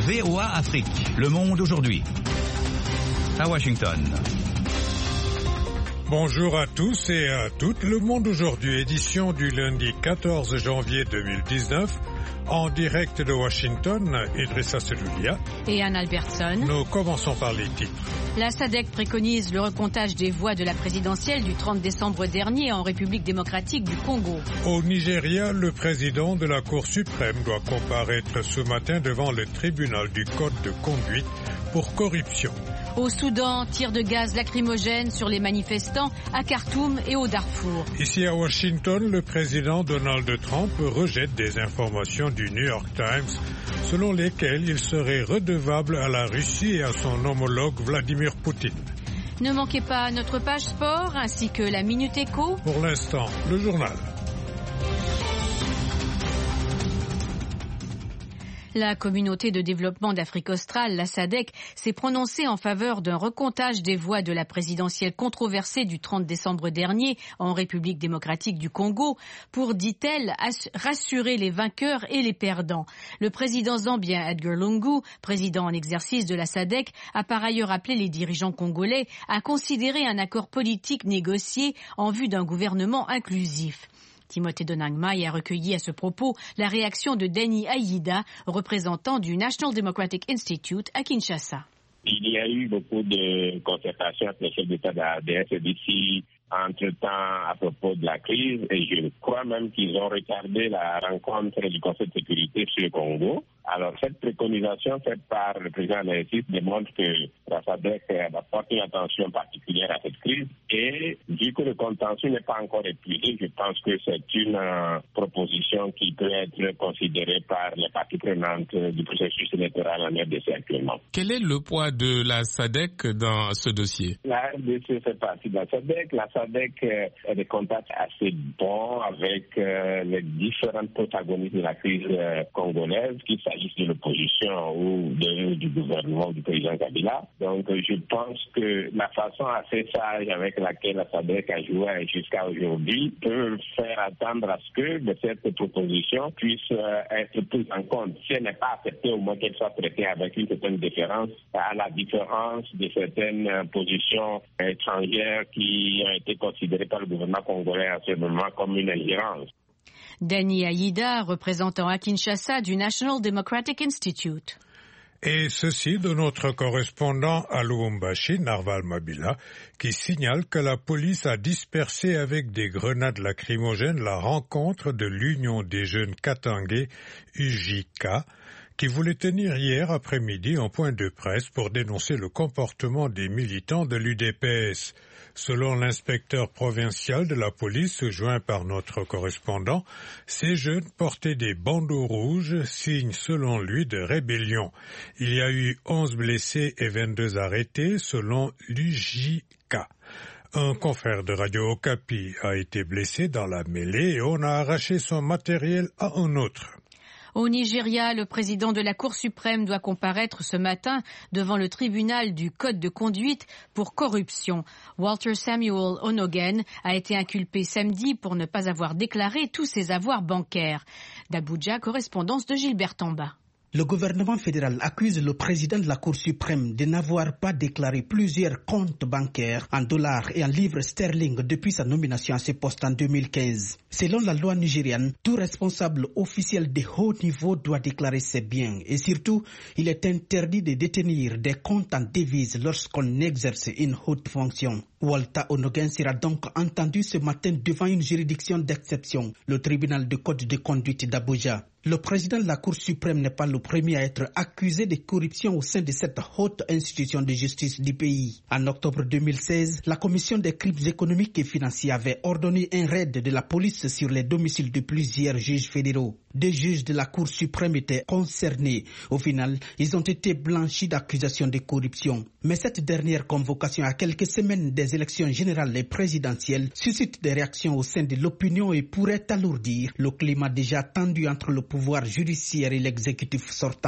VOA Afrique. Le monde aujourd'hui. À Washington. Bonjour à tous et à toutes. Le monde aujourd'hui, édition du lundi 14 janvier 2019. En direct de Washington, Idrissa Seloulia et Anne Albertson. Nous commençons par les titres. La SADC préconise le recomptage des voix de la présidentielle du 30 décembre dernier en République démocratique du Congo. Au Nigeria, le président de la Cour suprême doit comparaître ce matin devant le tribunal du Code de conduite pour corruption. Au Soudan, tir de gaz lacrymogène sur les manifestants à Khartoum et au Darfour. Ici à Washington, le président Donald Trump rejette des informations du New York Times selon lesquelles il serait redevable à la Russie et à son homologue Vladimir Poutine. Ne manquez pas notre page sport ainsi que la Minute Éco. Pour l'instant, le journal. La communauté de développement d'Afrique australe, la SADC, s'est prononcée en faveur d'un recomptage des voix de la présidentielle controversée du 30 décembre dernier en République démocratique du Congo pour, dit-elle, rassurer les vainqueurs et les perdants. Le président zambien Edgar Lungu, président en exercice de la SADC, a par ailleurs appelé les dirigeants congolais à considérer un accord politique négocié en vue d'un gouvernement inclusif. Timothée Donangmai a recueilli à ce propos la réaction de Denny Aïda, représentant du National Democratic Institute à Kinshasa. Il y a eu beaucoup de concertations avec les chefs d'État de la RDC entre-temps à propos de la crise et je crois même qu'ils ont retardé la rencontre du Conseil de sécurité sur le Congo. Alors cette préconisation faite par le président de la RDC démontre que la SADC va porter une attention particulière à cette crise et vu que le contentieux n'est pas encore épuisé, je pense que c'est une proposition qui peut être considérée par les parties prenantes du processus électoral en RDC actuellement. Quel est le poids de la SADC dans ce dossier? La RDC fait partie de la SADC. La SADC a des contacts assez bons avec les différents protagonistes de la crise congolaise, qu'il s'agisse de l'opposition ou du gouvernement du président Kabila. Donc je pense que la façon assez sage avec laquelle la SADC a joué jusqu'à aujourd'hui peut faire attendre à ce que cette proposition puisse être prise en compte. Si elle n'est pas acceptée, au moins qu'elle soit traitée avec une certaine différence, à la différence de certaines positions étrangères qui ont été considérées par le gouvernement congolais en ce moment comme une ingérence. Denny Aïda, représentant à Kinshasa du National Democratic Institute. Et ceci de notre correspondant à Lubumbashi, Narval Mabila, qui signale que la police a dispersé avec des grenades lacrymogènes la rencontre de l'Union des jeunes Katangais, UJK, qui voulait tenir hier après-midi un point de presse pour dénoncer le comportement des militants de l'UDPS. Selon l'inspecteur provincial de la police, joint par notre correspondant, ces jeunes portaient des bandeaux rouges, signe selon lui de rébellion. Il y a eu 11 blessés et 22 arrêtés selon l'UJK. Un confrère de Radio Okapi a été blessé dans la mêlée et on a arraché son matériel à un autre. Au Nigeria, le président de la Cour suprême doit comparaître ce matin devant le tribunal du Code de conduite pour corruption. Walter Samuel Onogen a été inculpé samedi pour ne pas avoir déclaré tous ses avoirs bancaires. D'Abuja, correspondance de Gilbert Tamba. Le gouvernement fédéral accuse le président de la Cour suprême de n'avoir pas déclaré plusieurs comptes bancaires en dollars et en livres sterling depuis sa nomination à ce poste en 2015. Selon la loi nigériane, tout responsable officiel de haut niveau doit déclarer ses biens et surtout, il est interdit de détenir des comptes en devises lorsqu'on exerce une haute fonction. Walter Onogen sera donc entendu ce matin devant une juridiction d'exception, le tribunal de code de conduite d'Abuja. Le président de la Cour suprême n'est pas le premier à être accusé de corruption au sein de cette haute institution de justice du pays. En octobre 2016, la commission des crimes économiques et financiers avait ordonné un raid de la police sur les domiciles de plusieurs juges fédéraux. Des juges de la Cour suprême étaient concernés. Au final, ils ont été blanchis d'accusations de corruption. Mais cette dernière convocation à quelques semaines des élections générales et présidentielles suscite des réactions au sein de l'opinion et pourrait alourdir le climat déjà tendu entre le pouvoir judiciaire et l'exécutif sortant.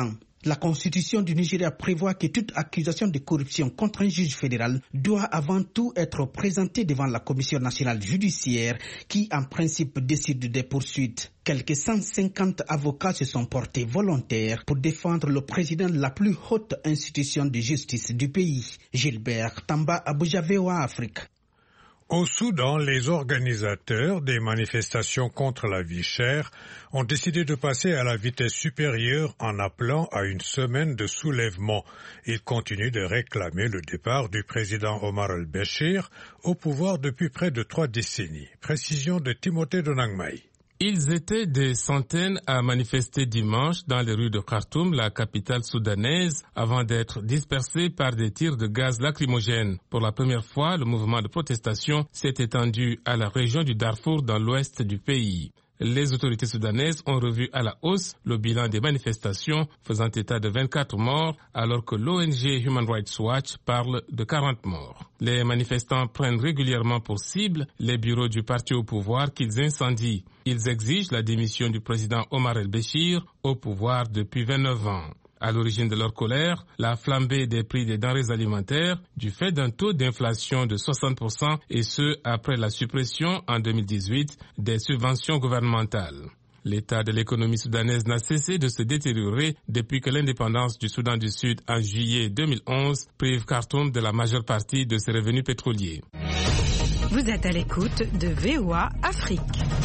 La Constitution du Nigeria prévoit que toute accusation de corruption contre un juge fédéral doit avant tout être présentée devant la Commission nationale judiciaire qui, en principe, décide des poursuites. Quelques 150 avocats se sont portés volontaires pour défendre le président de la plus haute institution de justice du pays. Gilbert Tamba, Abuja, VOA Afrique. Au Soudan, les organisateurs des manifestations contre la vie chère ont décidé de passer à la vitesse supérieure en appelant à une semaine de soulèvement. Ils continuent de réclamer le départ du président Omar al-Béchir au pouvoir depuis près de 3 décennies. Précision de Timothée Donangmaï. Ils étaient des centaines à manifester dimanche dans les rues de Khartoum, la capitale soudanaise, avant d'être dispersés par des tirs de gaz lacrymogène. Pour la première fois, le mouvement de protestation s'est étendu à la région du Darfour dans l'ouest du pays. Les autorités soudanaises ont revu à la hausse le bilan des manifestations, faisant état de 24 morts, alors que l'ONG Human Rights Watch parle de 40 morts. Les manifestants prennent régulièrement pour cible les bureaux du parti au pouvoir qu'ils incendient. Ils exigent la démission du président Omar el-Béchir, au pouvoir depuis 29 ans. À l'origine de leur colère, la flambée des prix des denrées alimentaires du fait d'un taux d'inflation de 60% et ce, après la suppression en 2018 des subventions gouvernementales. L'état de l'économie soudanaise n'a cessé de se détériorer depuis que l'indépendance du Soudan du Sud en juillet 2011 prive Khartoum de la majeure partie de ses revenus pétroliers. Vous êtes à l'écoute de VOA Afrique.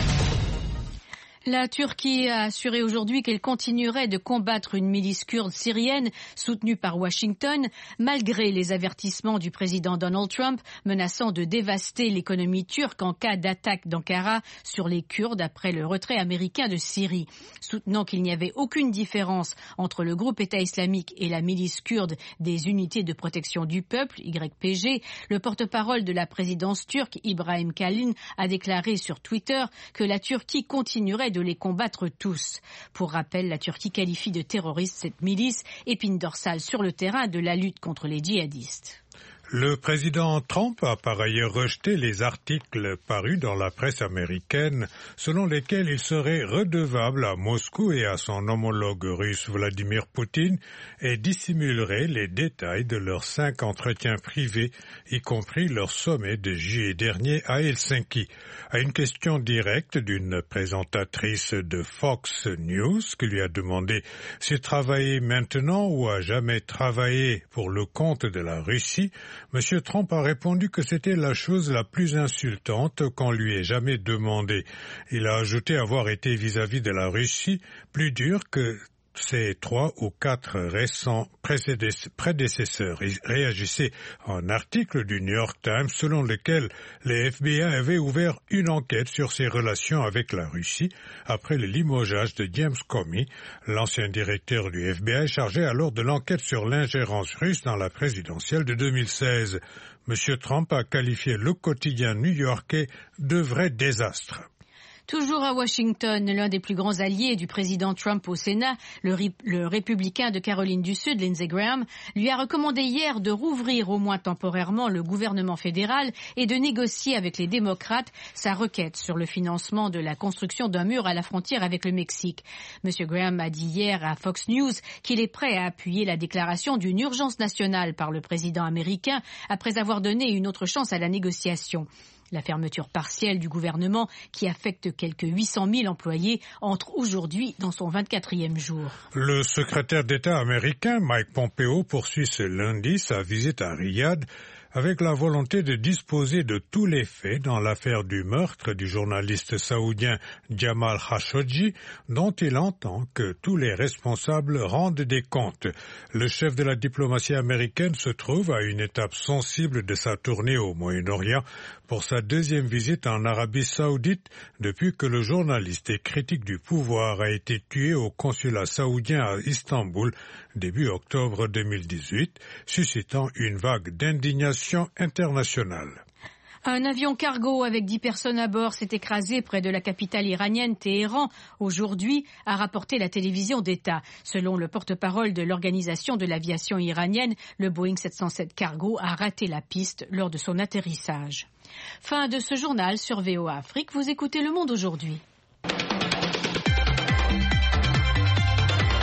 La Turquie a assuré aujourd'hui qu'elle continuerait de combattre une milice kurde syrienne soutenue par Washington, malgré les avertissements du président Donald Trump menaçant de dévaster l'économie turque en cas d'attaque d'Ankara sur les Kurdes après le retrait américain de Syrie. Soutenant qu'il n'y avait aucune différence entre le groupe État islamique et la milice kurde des unités de protection du peuple, YPG, le porte-parole de la présidence turque, Ibrahim Kalin, a déclaré sur Twitter que la Turquie continuerait de les combattre tous. Pour rappel, la Turquie qualifie de terroriste cette milice, épine dorsale sur le terrain de la lutte contre les djihadistes. Le président Trump a par ailleurs rejeté les articles parus dans la presse américaine selon lesquels il serait redevable à Moscou et à son homologue russe Vladimir Poutine et dissimulerait les détails de leurs 5 entretiens privés, y compris leur sommet de juillet dernier à Helsinki. À une question directe d'une présentatrice de Fox News qui lui a demandé s'il travaillait maintenant ou a jamais travaillé pour le compte de la Russie, M. Trump a répondu que c'était la chose la plus insultante qu'on lui ait jamais demandé. Il a ajouté avoir été vis-à-vis de la Russie plus dur que ses 3 ou 4 récents prédécesseurs. Il réagissait à un article du New York Times selon lequel les FBI avaient ouvert une enquête sur ses relations avec la Russie après le limogeage de James Comey, l'ancien directeur du FBI chargé alors de l'enquête sur l'ingérence russe dans la présidentielle de 2016. M. Trump a qualifié le quotidien new-yorkais de vrai désastre. Toujours à Washington, l'un des plus grands alliés du président Trump au Sénat, le républicain de Caroline du Sud, Lindsey Graham, lui a recommandé hier de rouvrir au moins temporairement le gouvernement fédéral et de négocier avec les démocrates sa requête sur le financement de la construction d'un mur à la frontière avec le Mexique. M. Graham a dit hier à Fox News qu'il est prêt à appuyer la déclaration d'une urgence nationale par le président américain après avoir donné une autre chance à la négociation. La fermeture partielle du gouvernement, qui affecte quelques 800 000 employés, entre aujourd'hui dans son 24e jour. Le secrétaire d'État américain Mike Pompeo poursuit ce lundi sa visite à Riyad avec la volonté de disposer de tous les faits dans l'affaire du meurtre du journaliste saoudien Jamal Khashoggi, dont il entend que tous les responsables rendent des comptes. Le chef de la diplomatie américaine se trouve à une étape sensible de sa tournée au Moyen-Orient pour sa deuxième visite en Arabie saoudite depuis que le journaliste et critique du pouvoir a été tué au consulat saoudien à Istanbul début octobre 2018, suscitant une vague d'indignation internationale. Un avion cargo avec 10 personnes à bord s'est écrasé près de la capitale iranienne Téhéran aujourd'hui, a rapporté la télévision d'État. Selon le porte-parole de l'organisation de l'aviation iranienne, le Boeing 707 cargo a raté la piste lors de son atterrissage. Fin de ce journal sur VOA Afrique. Vous écoutez Le Monde aujourd'hui. La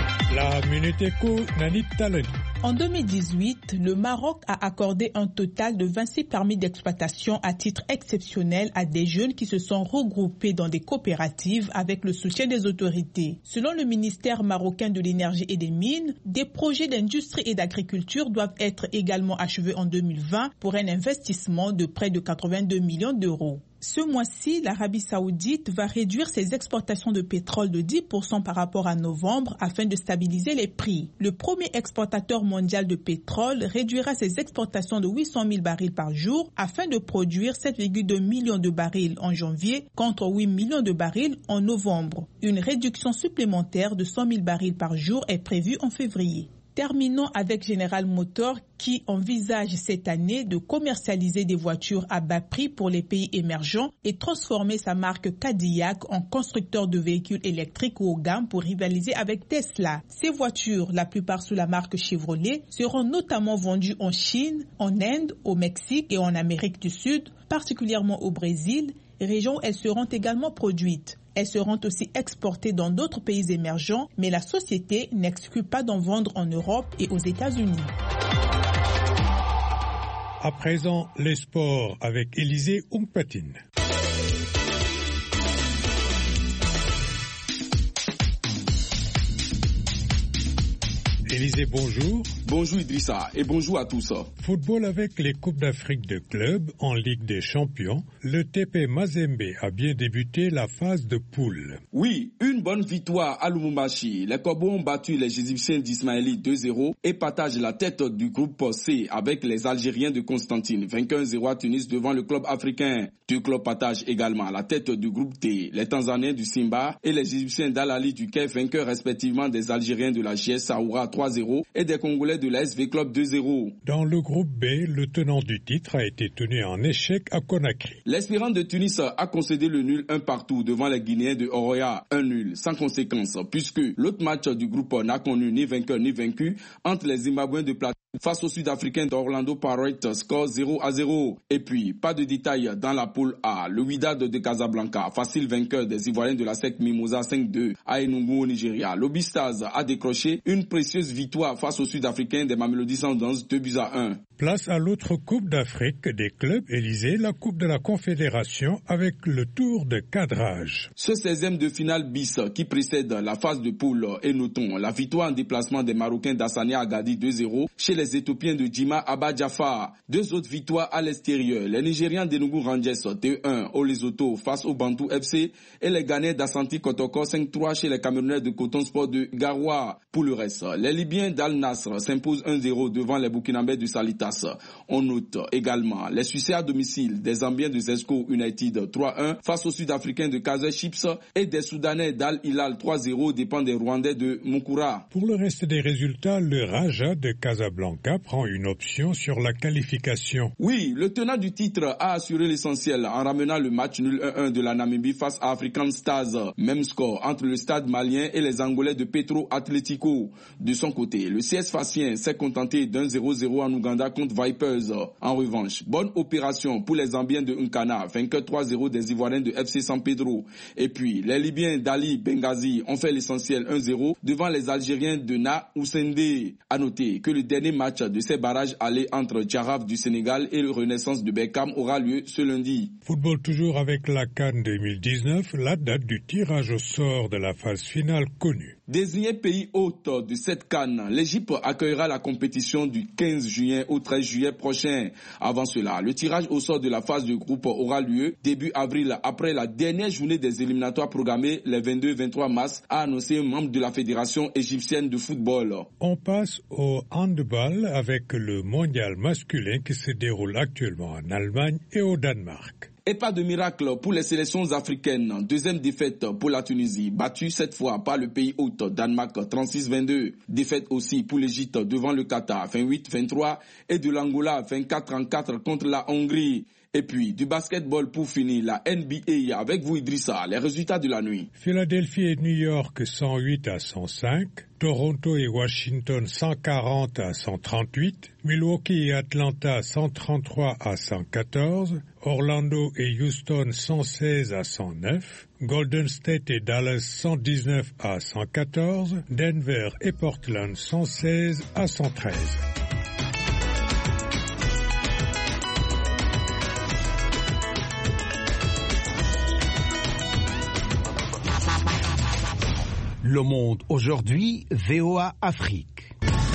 La Minute Éco, Nanit Talani. En 2018, le Maroc a accordé un total de 26 permis d'exploitation à titre exceptionnel à des jeunes qui se sont regroupés dans des coopératives avec le soutien des autorités. Selon le ministère marocain de l'énergie et des mines, des projets d'industrie et d'agriculture doivent être également achevés en 2020 pour un investissement de près de 82 millions d'euros. Ce mois-ci, l'Arabie saoudite va réduire ses exportations de pétrole de 10% par rapport à novembre afin de stabiliser les prix. Le premier exportateur mondial de pétrole réduira ses exportations de 800 000 barils par jour afin de produire 7,2 millions de barils en janvier contre 8 millions de barils en novembre. Une réduction supplémentaire de 100 000 barils par jour est prévue en février. Terminons avec General Motors qui envisage cette année de commercialiser des voitures à bas prix pour les pays émergents et transformer sa marque Cadillac en constructeur de véhicules électriques haut de gamme pour rivaliser avec Tesla. Ces voitures, la plupart sous la marque Chevrolet, seront notamment vendues en Chine, en Inde, au Mexique et en Amérique du Sud, particulièrement au Brésil, région où elles seront également produites. Elles seront aussi exportées dans d'autres pays émergents, mais la société n'exclut pas d'en vendre en Europe et aux États-Unis. À présent, les sports avec Élisée Oungpatine. Élisée, bonjour. Bonjour Idrissa et bonjour à tous. Football avec les Coupes d'Afrique de clubs en Ligue des Champions, le TP Mazembe a bien débuté la phase de poule. Oui, une bonne victoire à Lubumbashi. Les Cobos ont battu les Égyptiens d'Ismaïli 2-0 et partagent la tête du groupe C avec les Algériens de Constantine, vainqueur 1-0 à Tunis devant le club africain. Deux clubs partagent également la tête du groupe D, les Tanzaniens du Simba et les Égyptiens d'Al-Ali du Caire, vainqueurs respectivement des Algériens de la GS Saoura 3-0 et des Congolais de la SV Club 2-0. Dans le groupe B, le tenant du titre a été tenu en échec à Conakry. L'Espérance de Tunis a concédé le nul 1 partout devant les Guinéens de Oroya, un nul sans conséquence puisque l'autre match du groupe n'a connu ni vainqueur ni vaincu entre les Zimbabwéens de Plateau face aux Sud-Africains d'Orlando Pirates, score 0-0. Et puis, pas de détails dans la poule A. Le Wydad de Casablanca, facile vainqueur des Ivoiriens de la SEC Mimosa 5-2 à Enugu au Nigeria. L'Obistaz a décroché une précieuse victoire face aux Sud-Africains des Mamelody Sundowns 2-1. Place à l'autre Coupe d'Afrique des clubs, Élysée, la Coupe de la Confédération avec le tour de cadrage. Ce 16e de finale bis qui précède la phase de poule et notons la victoire en déplacement des Marocains d'Assania Agadi 2-0 chez les Éthiopiens de Djima Abba Jafar. Deux autres victoires à l'extérieur. Les Nigérians d'Enugu Rangers 2-1 au Lesotho face au Bantou FC et les Ghanais d'Assanti Kotoko 5-3 chez les Camerounais de Coton Sport de Garoua. Pour le reste, les Libyens d'Al Nassr s'imposent 1-0 devant les Burkinabés du Salitas. On note également les succès à domicile des Zambiens de Zesco United 3-1 face aux Sud-Africains de Kaizer Chiefs et des Soudanais d'Al Hilal 3-0 dépend des Rwandais de Mukura. Pour le reste des résultats, le Raja de Casablanca prend une option sur la qualification. Oui, le tenant du titre a assuré l'essentiel en ramenant le match nul 1-1 de la Namibie face à African Stars. Même score entre le Stade malien et les Angolais de Petro Atlético. De son côté, le CS Facien s'est contenté d'un 0-0 en Ouganda contre Vipers. En revanche, bonne opération pour les Zambiens de Nkana, vainqueur 3-0 des Ivoiriens de FC San Pedro. Et puis, les Libyens d'Ali Benghazi ont fait l'essentiel 1-0 devant les Algériens de Na Oussende. À noter que le dernier match de ces barrages allés entre Djaraf du Sénégal et le Renaissance de Beckham aura lieu ce lundi. Football toujours avec la CAN 2019, la date du tirage au sort de la phase finale connue. Désigné pays hôte de cette CAN, l'Égypte accueillera la compétition du 15 juin au 13 juillet prochain. Avant cela, le tirage au sort de la phase de groupe aura lieu début avril après la dernière journée des éliminatoires programmées les 22 et 23 mars, a annoncé un membre de la Fédération égyptienne de football. On passe au handball avec le mondial masculin qui se déroule actuellement en Allemagne et au Danemark. Et pas de miracle pour les sélections africaines. Deuxième défaite pour la Tunisie, battue cette fois par le pays hôte Danemark 36-22. Défaite aussi pour l'Égypte devant le Qatar 28-23 et de l'Angola 24-4 contre la Hongrie. Et puis, du basketball pour finir, la NBA avec vous Idrissa, les résultats de la nuit. Philadelphie et New York 108-105, Toronto et Washington 140-138, Milwaukee et Atlanta 133-114, Orlando et Houston 116-109, Golden State et Dallas 119-114, Denver et Portland 116-113. Le Monde aujourd'hui, VOA Afrique.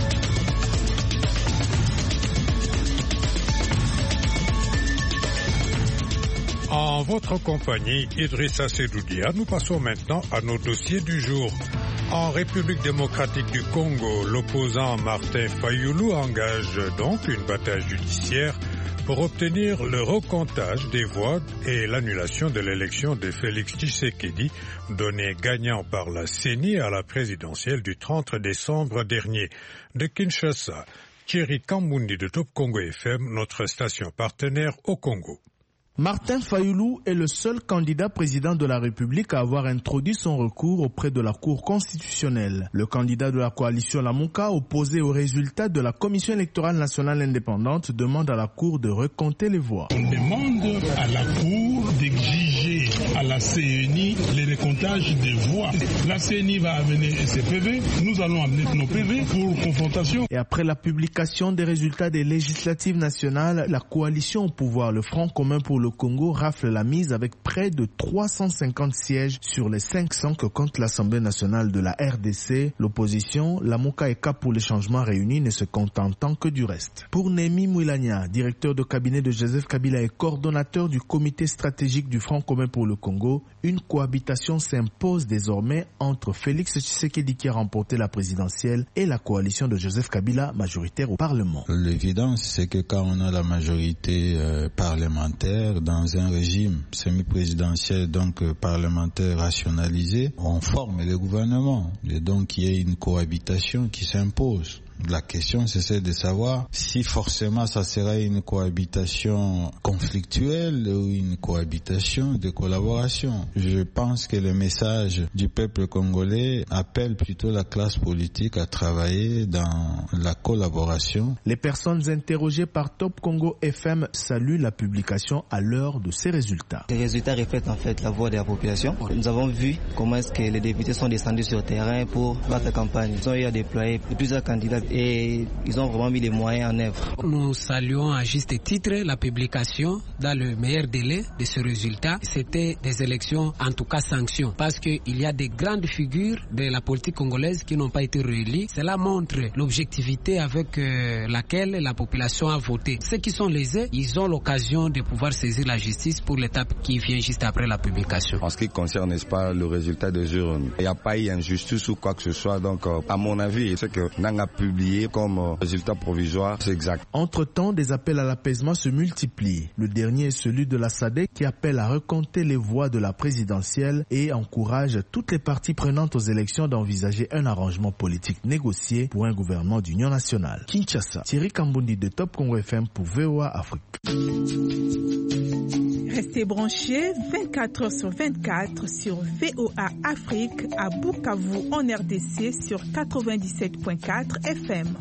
En votre compagnie, Idrissa Sedoudia, nous passons maintenant à nos dossiers du jour. En République démocratique du Congo, l'opposant Martin Fayulu engage donc une bataille judiciaire pour obtenir le recomptage des voix et l'annulation de l'élection de Félix Tshisekedi, donné gagnant par la CENI à la présidentielle du 30 décembre dernier. De Kinshasa, Thierry Kambundi de Top Congo FM, notre station partenaire au Congo. Martin Fayulu est le seul candidat président de la République à avoir introduit son recours auprès de la Cour constitutionnelle. Le candidat de la coalition Lamuka, opposé aux résultats de la Commission électorale nationale indépendante, demande à la Cour de recompter les voix. On demande à la Cour d'exiger à la CENI le recomptage des voix. La CENI va amener ses PV, nous allons amener nos PV pour confrontation. Et après la publication des résultats des législatives nationales, la coalition au pouvoir, le Front commun pour le Congo, rafle la mise avec près de 350 sièges sur les 500 que compte l'Assemblée nationale de la RDC. L'opposition, Lamuka et Cap pour les changements réunis, ne se contentant que du reste. Pour Némi Mouilania, directeur de cabinet de Joseph Kabila et coordonnateur du comité stratégique du Front commun pour le Congo, une cohabitation s'impose désormais entre Félix Tshisekedi qui a remporté la présidentielle et la coalition de Joseph Kabila, majoritaire au Parlement. L'évidence, c'est que quand on a la majorité parlementaire dans un régime semi-présidentiel, donc parlementaire rationalisé, on forme le gouvernement. Et donc il y a une cohabitation qui s'impose. La question, c'est de savoir si forcément ça serait une cohabitation conflictuelle ou une cohabitation de collaboration. Je pense que le message du peuple congolais appelle plutôt la classe politique à travailler dans la collaboration. Les personnes interrogées par Top Congo FM saluent la publication à l'heure de ces résultats. Les résultats reflètent en fait la voix de la population. Nous avons vu comment est-ce que les députés sont descendus sur le terrain pour battre la campagne. Ils ont eu à déployer plusieurs candidats et ils ont vraiment mis les moyens en œuvre. Nous saluons à juste titre la publication dans le meilleur délai de ce résultat. C'était des élections, en tout cas sanctions, parce qu'il y a des grandes figures de la politique congolaise qui n'ont pas été réélues. Cela montre l'objectivité avec laquelle la population a voté. Ceux qui sont lésés, ils ont l'occasion de pouvoir saisir la justice pour l'étape qui vient juste après la publication. En ce qui concerne, n'est-ce pas, le résultat des urnes, il n'y a pas eu d'injustice ou quoi que ce soit. Donc, à mon avis, ce que Nang a publié comme résultat provisoire, c'est exact. Entre-temps, des appels à l'apaisement se multiplient. Le dernier est celui de la SADC qui appelle à recompter les voix de la présidentielle et encourage toutes les parties prenantes aux élections d'envisager un arrangement politique négocié pour un gouvernement d'union nationale. Kinshasa, Thierry Kambundi de Top Congo FM pour VOA Afrique. Restez branchés 24 heures sur 24 sur VOA Afrique à Bukavu en RDC sur 97.4 FM.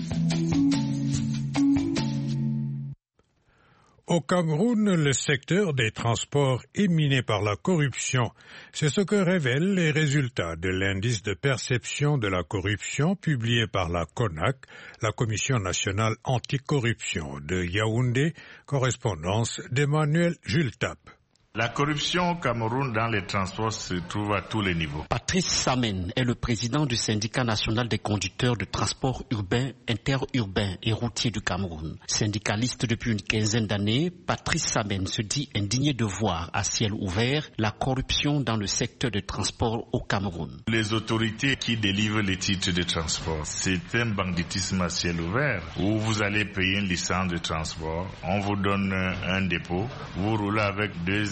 Au Cameroun, le secteur des transports est miné par la corruption. C'est ce que révèlent les résultats de l'indice de perception de la corruption publié par la CONAC, la Commission nationale anticorruption de Yaoundé, correspondance d'Emmanuel Jultap. La corruption au Cameroun dans les transports se trouve à tous les niveaux. Patrice Samen est le président du syndicat national des conducteurs de transport urbain, interurbain et routier du Cameroun. Syndicaliste depuis une quinzaine d'années, Patrice Samen se dit indigné de voir à ciel ouvert la corruption dans le secteur de transport au Cameroun. Les autorités qui délivrent les titres de transport, c'est un banditisme à ciel ouvert où vous allez payer une licence de transport, on vous donne un dépôt, vous roulez avec 2 ans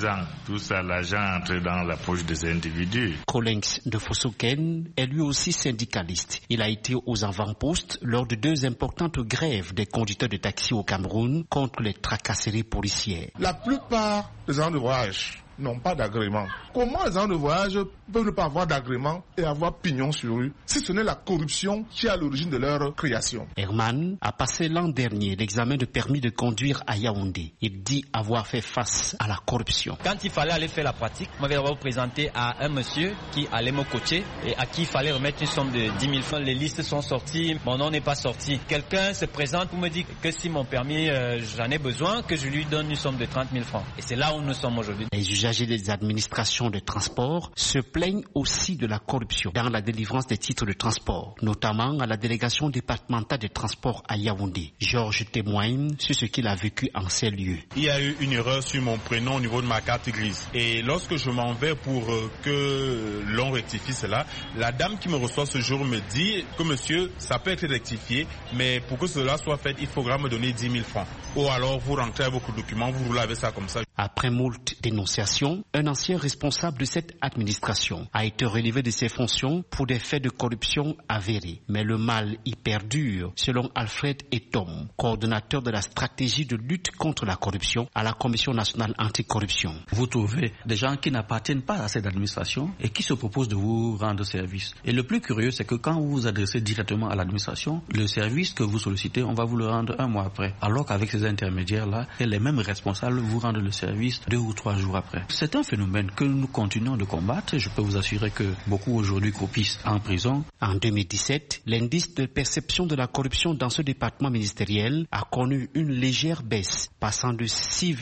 l'argent. Tout ça, l'argent entre dans la poche des individus. Collins de Fosoken est lui aussi syndicaliste. Il a été aux avant-postes lors de 2 importantes grèves des conducteurs de taxi au Cameroun contre les tracasseries policières. La plupart des gens de voyage n'ont pas d'agrément. Comment les gens de voyage peuvent ne pas avoir d'agrément et avoir pignon sur eux si ce n'est la corruption qui est à l'origine de leur création? Herman a passé l'an dernier l'examen de permis de conduire à Yaoundé. Il dit avoir fait face à la corruption. Quand il fallait aller faire la pratique, on m'avait présenté à un monsieur qui allait me coacher et à qui il fallait remettre une somme de 10 000 francs. Les listes sont sorties, mon nom n'est pas sorti. Quelqu'un se présente pour me dire que si mon permis, j'en ai besoin, que je lui donne une somme de 30 000 francs. Et c'est là où nous sommes aujourd'hui. Les usagers des administrations de transport se plaignent aussi de la corruption dans la délivrance des titres de transport, notamment à la délégation départementale des transports à Yaoundé. Georges témoigne sur ce qu'il a vécu en ces lieux. Il y a eu une erreur sur mon prénom au niveau de ma carte grise. Et lorsque je m'en vais pour que l'on rectifie cela, la dame qui me reçoit ce jour me dit que monsieur, ça peut être rectifié, mais pour que cela soit fait, il faudra me donner 10 000 francs. Ou alors vous rentrez avec vos documents, vous roulez avec ça comme ça. Après moult dénonciations, un ancien responsable de cette administration a été relevé de ses fonctions pour des faits de corruption avérés. Mais le mal y perdure, selon Alfred Etom, coordonnateur de la stratégie de lutte contre la corruption à la Commission nationale anticorruption. Vous trouvez des gens qui n'appartiennent pas à cette administration et qui se proposent de vous rendre service. Et le plus curieux, c'est que quand vous vous adressez directement à l'administration, le service que vous sollicitez, on va vous le rendre un mois après. Alors qu'avec ces intermédiaires-là, les mêmes responsables vous rendent le service 2 ou 3 jours après. C'est un phénomène que nous continuons de combattre. Je peux vous assurer que beaucoup aujourd'hui copient en prison. En 2017, l'indice de perception de la corruption dans ce département ministériel a connu une légère baisse, passant de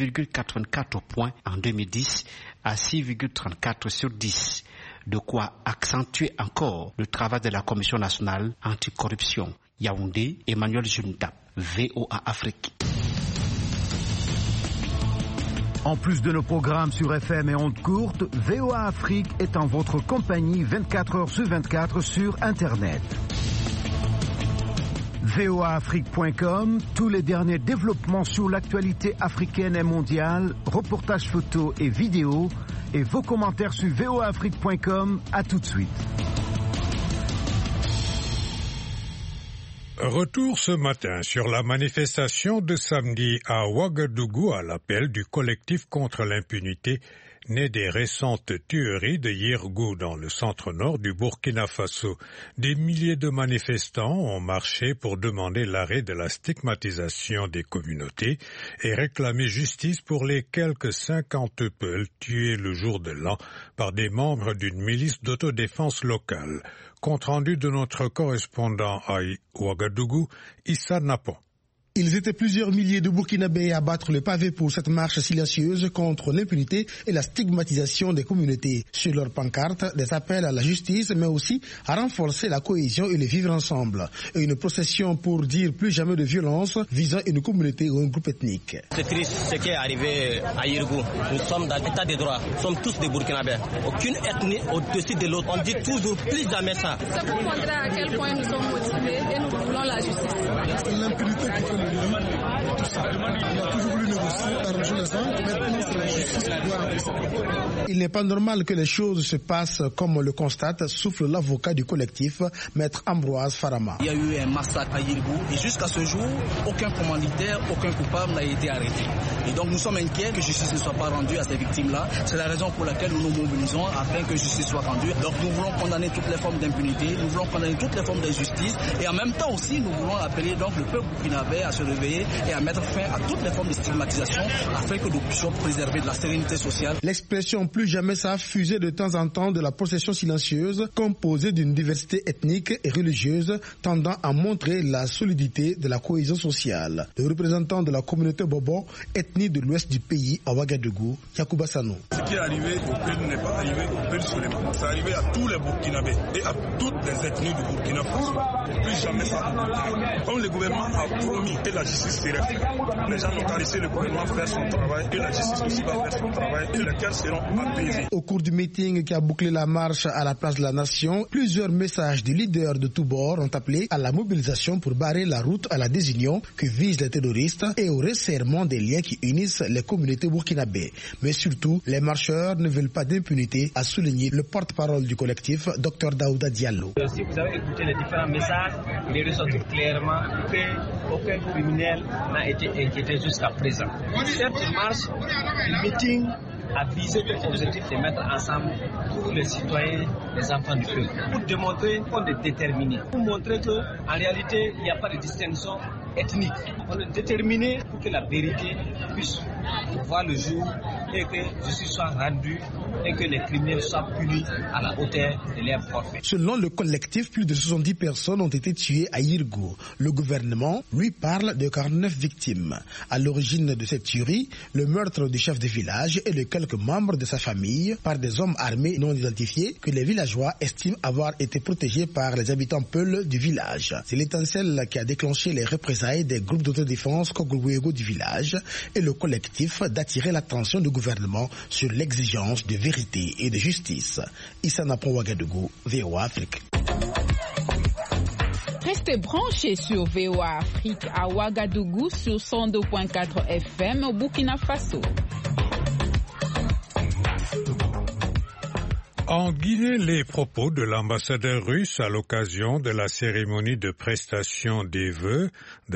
6,84 points en 2010 à 6,34 sur 10. De quoi accentuer encore le travail de la Commission nationale anticorruption. Yaoundé, Emmanuel Junta, VOA Afrique. En plus de nos programmes sur FM et ondes courtes, VOA Afrique est en votre compagnie 24 heures sur 24 sur Internet. voaafrique.com, tous les derniers développements sur l'actualité africaine et mondiale, reportages photos et vidéos, et vos commentaires sur voaafrique.com. À tout de suite. Retour ce matin sur la manifestation de samedi à Ouagadougou à l'appel du collectif contre l'impunité né des récentes tueries de Yirgou dans le centre-nord du Burkina Faso. Des milliers de manifestants ont marché pour demander l'arrêt de la stigmatisation des communautés et réclamer justice pour les quelques 50 Peuls tués le jour de l'an par des membres d'une milice d'autodéfense locale. Compte rendu de notre correspondant à Ouagadougou, Issa Napon. Ils étaient plusieurs milliers de Burkinabés à battre le pavé pour cette marche silencieuse contre l'impunité et la stigmatisation des communautés. Sur leurs pancartes, des appels à la justice, mais aussi à renforcer la cohésion et le vivre ensemble. Et une procession pour dire plus jamais de violence visant une communauté ou un groupe ethnique. C'est triste ce qui est arrivé à Yirgou. Nous sommes dans l'état de droit. Nous sommes tous des Burkinabés. Aucune ethnie au-dessus de l'autre. On dit toujours plus jamais ça. C'est pour montrer à quel point nous sommes motivés et nous voulons la justice. L'impunité qui fait le tout ça. On a toujours voulu négocier, arranger les gens. Maintenant, c'est la justice qui doit arrêter ça. Il n'est pas normal que les choses se passent comme le constate, souffle l'avocat du collectif, Maître Ambroise Farama. Il y a eu un massacre à Yirgou et jusqu'à ce jour, aucun commanditaire, aucun coupable n'a été arrêté. Et donc nous sommes inquiets que justice ne soit pas rendue à ces victimes-là. C'est la raison pour laquelle nous nous mobilisons afin que justice soit rendue. Donc nous voulons condamner toutes les formes d'impunité, nous voulons condamner toutes les formes d'injustice et en même temps aussi nous voulons appeler donc le peuple burkinabé à se réveiller et à mettre fin à toutes les formes de stigmatisation afin que nous puissions préserver de la sérénité sociale. L'expression plus jamais ça fusait de temps en temps de la procession silencieuse composée d'une diversité ethnique et religieuse tendant à montrer la solidité de la cohésion sociale. Le représentant de la communauté Bobo, ethnie de l'ouest du pays à Ouagadougou, Yacouba Sano. Ce qui est arrivé au Peuls n'est pas arrivé au Peuls seulement. C'est arrivé à tous les Burkinabés et à toute des ethnies du Burkina Faso. Plus jamais ça ne peut. Comme le gouvernement a promis que la justice serait faite, les gens n'ont qu'à laisser le gouvernement faire son travail, et la justice aussi va faire son travail, et les cœurs seront apaisés. Au cours du meeting qui a bouclé la marche à la place de la Nation, plusieurs messages du leader de tous bords ont appelé à la mobilisation pour barrer la route à la désunion que visent les terroristes et au resserrement des liens qui unissent les communautés burkinabées. Mais surtout, les marcheurs ne veulent pas d'impunité, a souligné le porte-parole du collectif, Dr Daouda Diallo. Si vous avez écouté les différents messages, il ressort clairement qu'aucun criminel n'a été inquiété jusqu'à présent. Cette marche, le meeting, a visé l'objectif de mettre ensemble tous les citoyens, les enfants du peuple, pour démontrer qu'on est déterminé, pour montrer qu'en réalité, il n'y a pas de distinction ethnique. On est déterminé pour que la vérité puisse voir le jour et que justice soit rendue et que les criminels soient punis à la hauteur de leurs forfaits. Selon le collectif, plus de 70 personnes ont été tuées à Yirgou. Le gouvernement, lui, parle de 49 victimes. À l'origine de cette tuerie, le meurtre du chef de village et de quelques membres de sa famille par des hommes armés non identifiés que les villageois estiment avoir été protégés par les habitants Peul du village. C'est l'étincelle qui a déclenché les représailles des groupes d'autodéfense Kogouego du village et le collectif d'attirer l'attention du gouvernement sur l'exigence de vérité et de justice. Issa Napon Ouagadougou, VOA Afrique. Restez branchés sur VOA Afrique à Ouagadougou sur 102.4 FM au Burkina Faso. En Guinée, les propos de l'ambassadeur russe à l'occasion de la cérémonie de présentation des vœux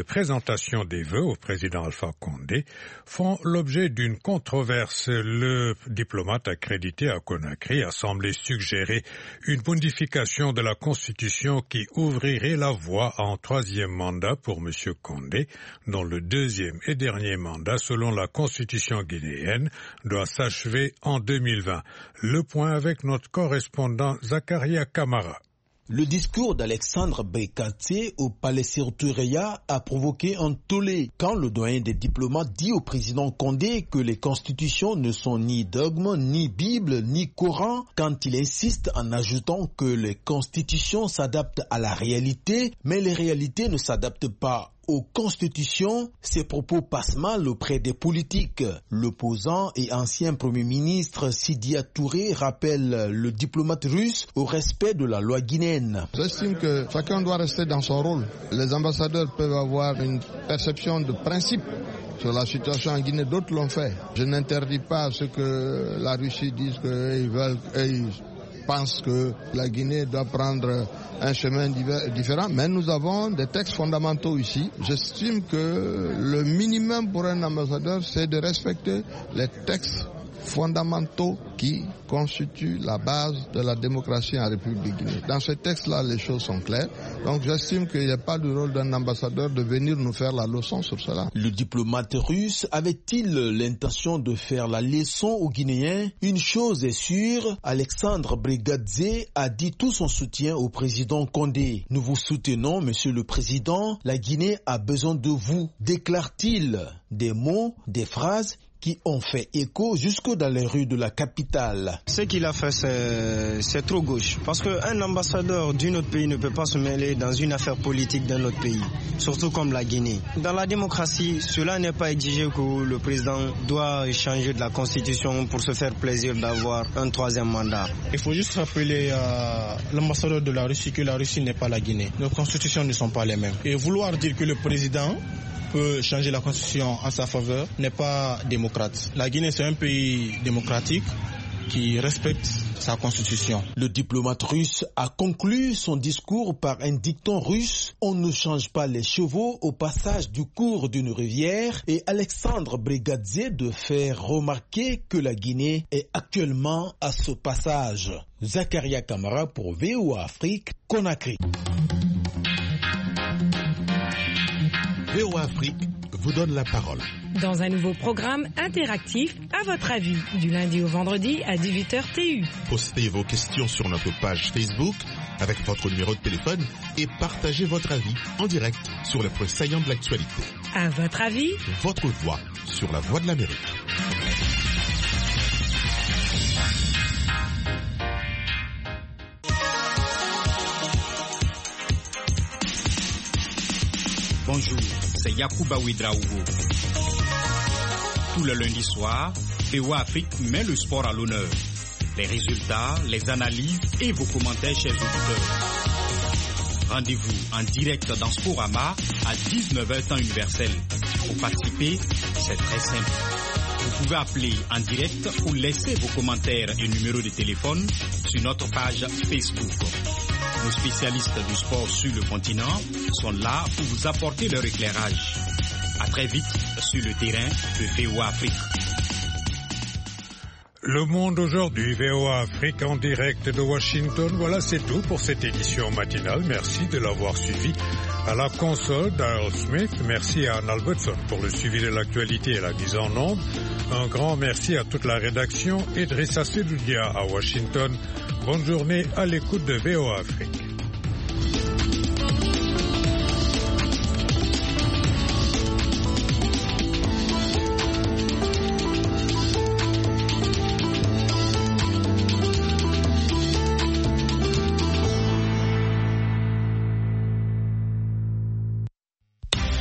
au président Alpha Condé font l'objet d'une controverse. Le diplomate accrédité à Conakry a semblé suggérer une modification de la Constitution qui ouvrirait la voie à un troisième mandat pour M. Condé, dont le deuxième et dernier mandat, selon la Constitution guinéenne, doit s'achever en 2020. Le point avec notre correspondant Zakaria Kamara. Le discours d'Alexandre Bekatse au palais Séroutouraya a provoqué un tollé quand le doyen des diplomates dit au président Condé que les constitutions ne sont ni dogmes, ni Bible, ni Coran, quand il insiste en ajoutant que les constitutions s'adaptent à la réalité, mais les réalités ne s'adaptent pas aux constitutions. Ces propos passent mal auprès des politiques. L'opposant et ancien premier ministre Sidia Touré rappelle le diplomate russe au respect de la loi guinéenne. J'estime que chacun doit rester dans son rôle. Les ambassadeurs peuvent avoir une perception de principe sur la situation en Guinée, d'autres l'ont fait. Je n'interdis pas ce que la Russie dise qu'ils veulent, ils pensent que la Guinée doit prendre un chemin différent, mais nous avons des textes fondamentaux ici. J'estime que le minimum pour un ambassadeur, c'est de respecter les textes fondamentaux qui constituent la base de la démocratie en République de Guinée. Dans ce texte-là, les choses sont claires. Donc j'estime qu'il n'y a pas de rôle d'un ambassadeur de venir nous faire la leçon sur cela. Le diplomate russe avait-il l'intention de faire la leçon aux Guinéens? Une chose est sûre, Alexandre Brigadze a dit tout son soutien au président Condé. Nous vous soutenons, monsieur le président, la Guinée a besoin de vous, déclare-t-il. Des mots, des phrases qui ont fait écho jusque dans les rues de la capitale. Ce qu'il a fait, c'est trop gauche. Parce qu'un ambassadeur d'un autre pays ne peut pas se mêler dans une affaire politique d'un autre pays, surtout comme la Guinée. Dans la démocratie, cela n'est pas exigé que le président doit changer de la constitution pour se faire plaisir d'avoir un troisième mandat. Il faut juste rappeler à l'ambassadeur de la Russie que la Russie n'est pas la Guinée. Nos constitutions ne sont pas les mêmes. Et vouloir dire que le président peut changer la constitution en sa faveur n'est pas démocrate. La Guinée, c'est un pays démocratique qui respecte sa constitution. Le diplomate russe a conclu son discours par un dicton russe: on ne change pas les chevaux au passage du cours d'une rivière, et Alexandre Brigadze de faire remarquer que la Guinée est actuellement à ce passage. Zakaria Kamara pour VOA Afrique, Conakry. VOA Afrique vous donne la parole. Dans un nouveau programme interactif, à votre avis, du lundi au vendredi à 18h TU. Postez vos questions sur notre page Facebook avec votre numéro de téléphone et partagez votre avis en direct sur les points saillants de l'actualité. À votre avis, votre voix sur la Voix de l'Amérique. Bonjour, c'est Yacouba Ouedraogo. Tout le lundi soir, VOA Afrique met le sport à l'honneur. Les résultats, les analyses et vos commentaires, chers auditeurs. Rendez-vous en direct dans Sporama à 19h temps universel. Pour participer, c'est très simple. Vous pouvez appeler en direct ou laisser vos commentaires et numéros de téléphone sur notre page Facebook. Nos spécialistes du sport sur le continent sont là pour vous apporter leur éclairage. À très vite sur le terrain de VOA Afrique. Le Monde aujourd'hui, VOA Afrique en direct de Washington. Voilà, c'est tout pour cette édition matinale. Merci de l'avoir suivi. À la console, Daryl Smith. Merci à Anne Albertson pour le suivi de l'actualité et la mise en onde. Un grand merci à toute la rédaction et Idrissa Sedoudia à Washington. Bonne journée à l'écoute de VOA Afrique.